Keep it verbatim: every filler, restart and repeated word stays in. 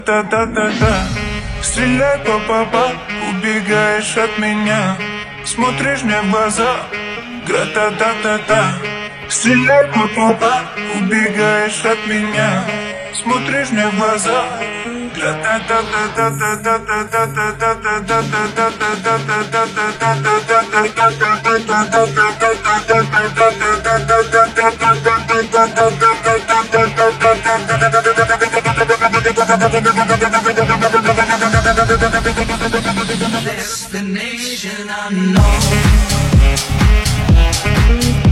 Та-та-та-та, стреляй, па-па-па, убегаешь от меня, смотришь мне в глаза. Гра-та-та-та-та, стреляй, па-па-па, убегаешь от меня, смотришь мне в глаза. Destination unknown.